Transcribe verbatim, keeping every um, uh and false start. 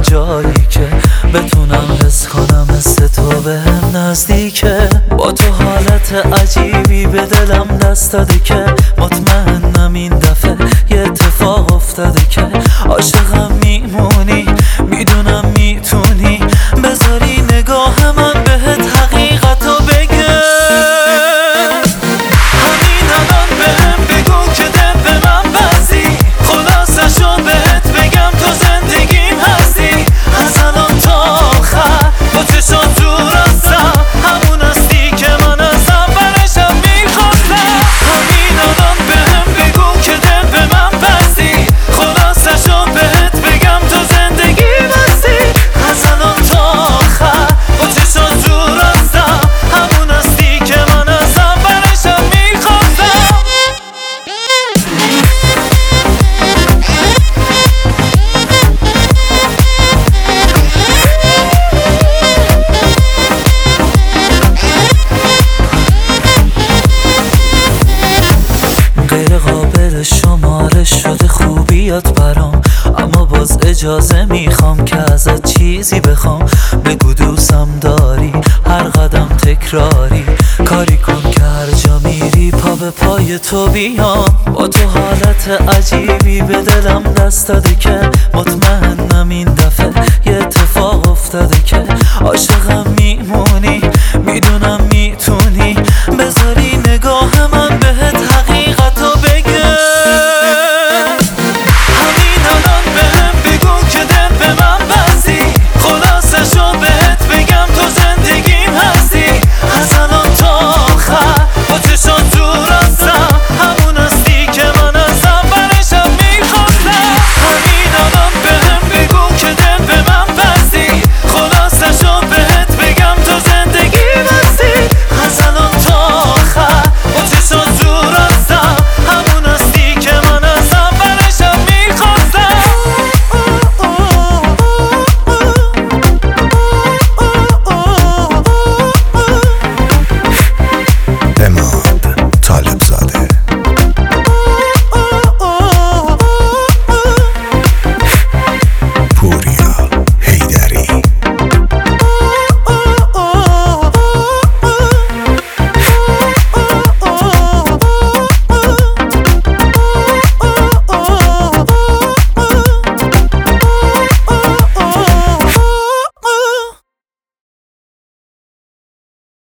جایی که بتونم حس کنم مثل تو بهم نزدیکه. با تو حالت عجیبی به دلم دست داده که مطمئنم این دفعه یه اتفاق افتاده که عاشقم میمونی، میدونم میتونی بذاری نگاه من بهت حقیقتو بگه. همین الان بهم بگو که دل به من بستی، خلاصشو بهت بگم تو زندگیم هستی. از الان تا آخر با چشات تو راستم همون هستی که من از اولشم میخواستم. همین الان بهم بگو که دل به من بستی، خلاصشو بهت بگم تو زندگیم هستی. از الان تا آخر با چشات تو راستم همون هستی که من از اولشم میخواستم. غیر قابل شماره شده خوبیات برام، اما باز اجازه میخوام که ازت چیزی بخوام. بگو دوستم داری هر قدم تکراری، کاری کن که هر جا میری پا به پای تو بیام. با تو حالت عجیبی به دلم دست داده که مطمئنم این دفعه یه اتفاق افتاده که عاشق